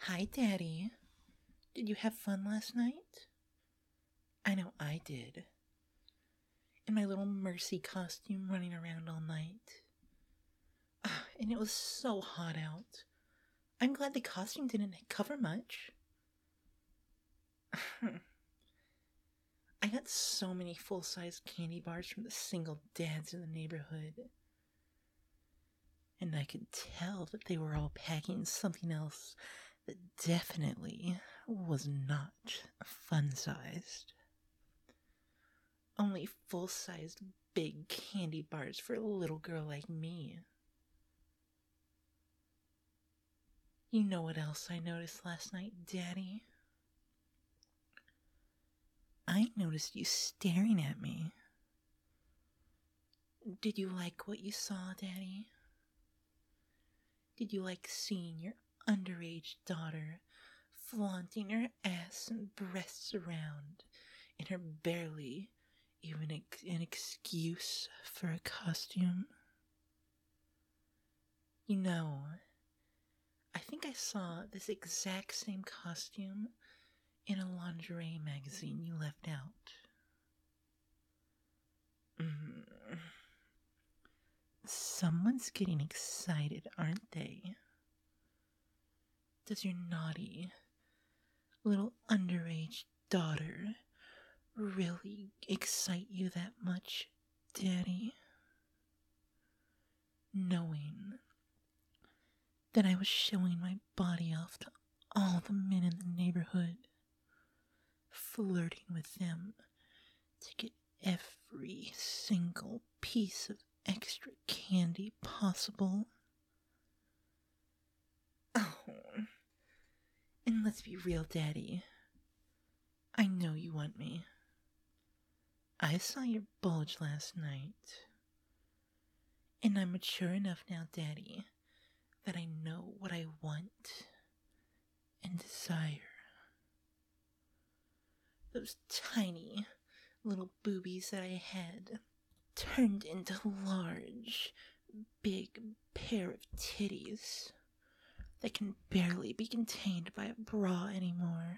Hi, Daddy. Did you have fun last night? I know I did. In my little Mercy costume running around all night. And it was so hot out. I'm glad the costume didn't cover much. I got so many full-size candy bars from the single dads in the neighborhood. And I could tell that they were all packing something else that definitely was not fun-sized. Only full-sized big candy bars for a little girl like me. You know what else I noticed last night, Daddy? I noticed you staring at me. Did you like what you saw, Daddy? Did you like seeing your underage daughter flaunting her ass and breasts around in her barely even an excuse for a costume? You know, I think I saw this exact same costume in a lingerie magazine you left out. Someone's getting excited, aren't they? Does your naughty little underage daughter really excite you that much, Daddy? Knowing that I was showing my body off to all the men in the neighborhood, flirting with them to get every single piece of extra candy possible. Oh, and let's be real, Daddy. I know you want me. I saw your bulge last night. And I'm mature enough now, Daddy, that I know what I want and desire. Those tiny little boobies that I had turned into large, big pair of titties that can barely be contained by a bra anymore.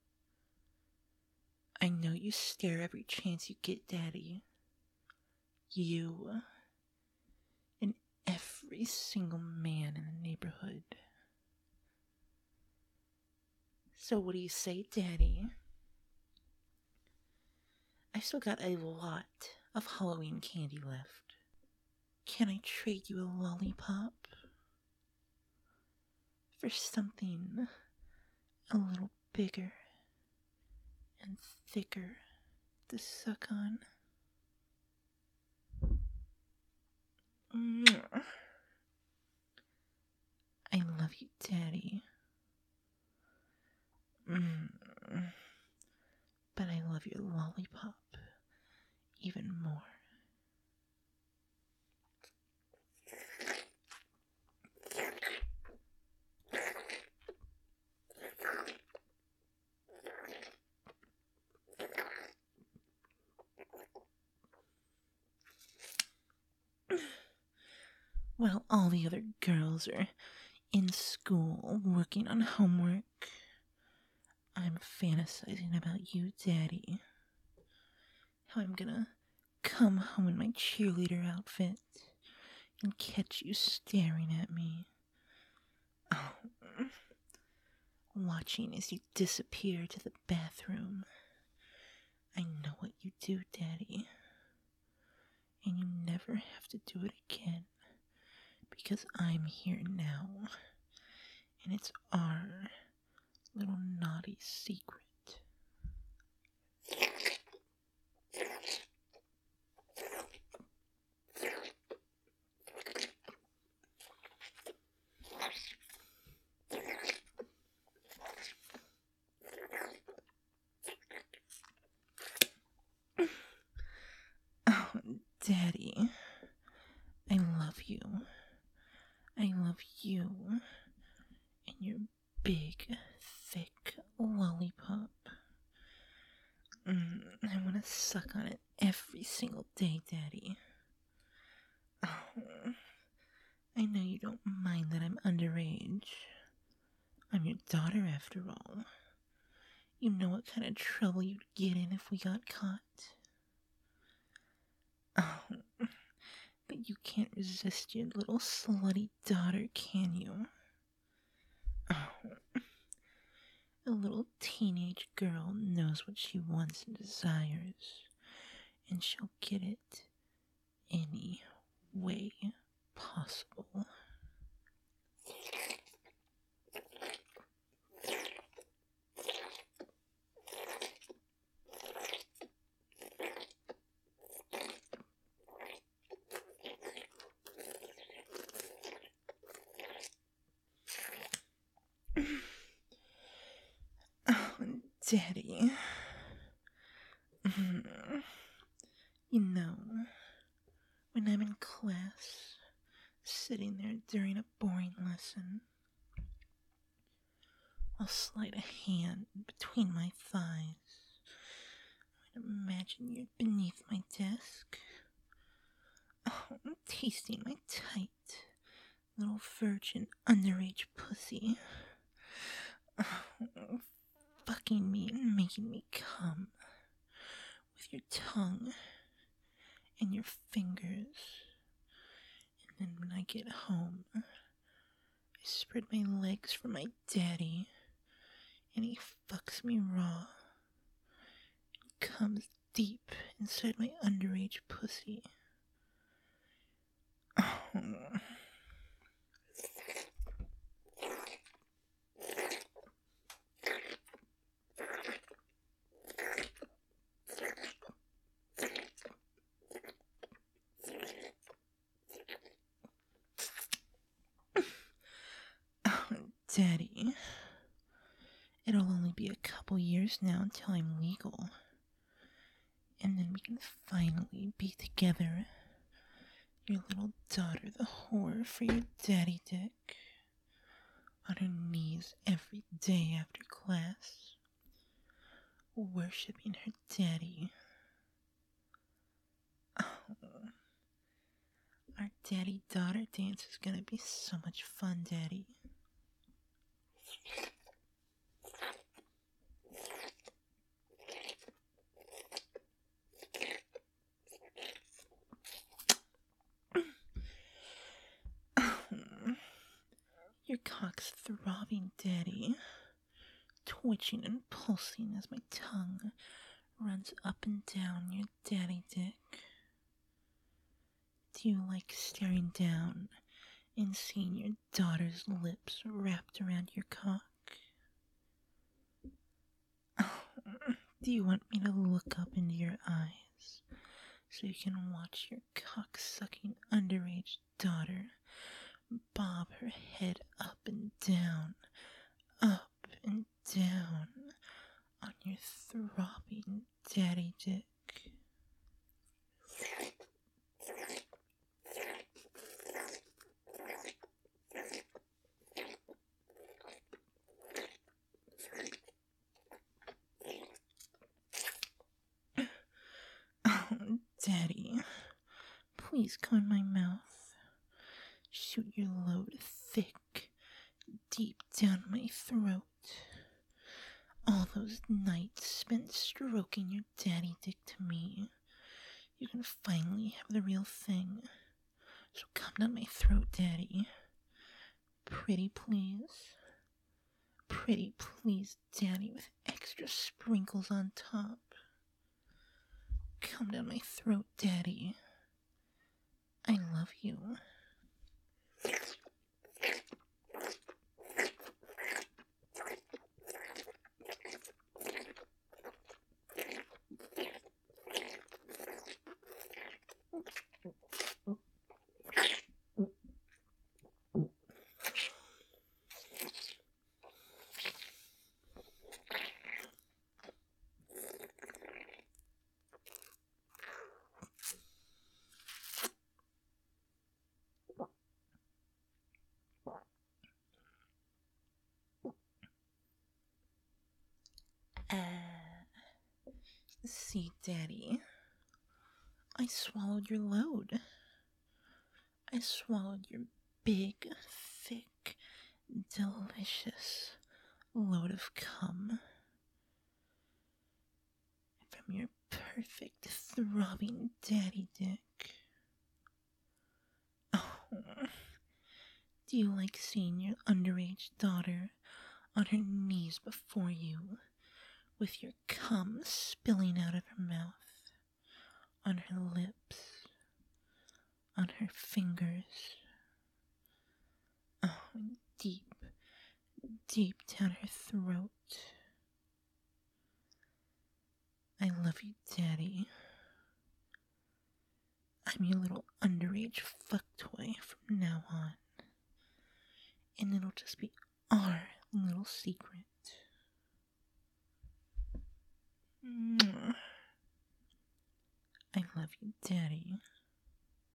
I know you stare every chance you get, Daddy. You and every single man in the neighborhood. So what do you say, Daddy? I've still got a lot of Halloween candy left. Can I trade you a lollipop for something a little bigger and thicker to suck on? I love you, Daddy. But I love your lollipop even more. While all the other girls are in school working on homework, I'm fantasizing about you, Daddy. How I'm gonna come home in my cheerleader outfit and catch you staring at me. Oh, watching as you disappear to the bathroom. I know what you do, Daddy. And you never have to do it again. Because I'm here now. And it's our little naughty secret. Oh, Daddy, I love you. I love you and your big, thick lollipop. I want to suck on it every single day, Daddy. Oh, I know you don't mind that I'm underage. I'm I'm your daughter, after all. You know what kind of trouble you'd get in if we got caught. Oh, but you can't resist your little slutty daughter, can you? Oh, a little teenage girl knows what she wants and desires, and she'll get it any way possible. Oh, Daddy. You know, when I'm in class, sitting there during a boring lesson, I'll slide a hand between my thighs and imagine you're beneath my desk. Oh, tasting my tight, little virgin underage pussy. Oh, fucking me and making me come with your tongue and your fingers. And then when I get home, I spread my legs for my daddy, and he fucks me raw. He comes deep inside my underage pussy. Oh. Oh, Daddy, it'll only be a couple years now until I'm legal. And then we can finally be together. Your little daughter, the whore, for your daddy dick. On her knees every day after class. Worshipping her daddy. Oh, our daddy-daughter dance is gonna be so much fun, Daddy. Your cock's throbbing, Daddy, twitching and pulsing as my tongue runs up and down your daddy dick. Do you like staring down and seeing your daughter's lips wrapped around your cock? Do you want me to look up into your eyes so you can watch your cock-sucking underage daughter bob her head up and down on your throbbing daddy dick? Oh, Daddy, please come in my mouth. Shoot your load thick, deep down my throat. All those nights spent stroking your daddy dick to me, you can finally have the real thing. So come down my throat, Daddy. Pretty please. Pretty please, Daddy, with extra sprinkles on top. Come down my throat, Daddy. I love you. See, Daddy, I swallowed your load. I swallowed your big, thick, delicious, load of cum from your perfect, throbbing daddy dick. Oh, do you like seeing your underage daughter on her knees before you, with your cum spilling out of her mouth, on her lips, on her fingers? Oh, and deep, deep down her throat. I love you, Daddy. I'm your little underage fuck toy from now on. And it'll just be our little secret.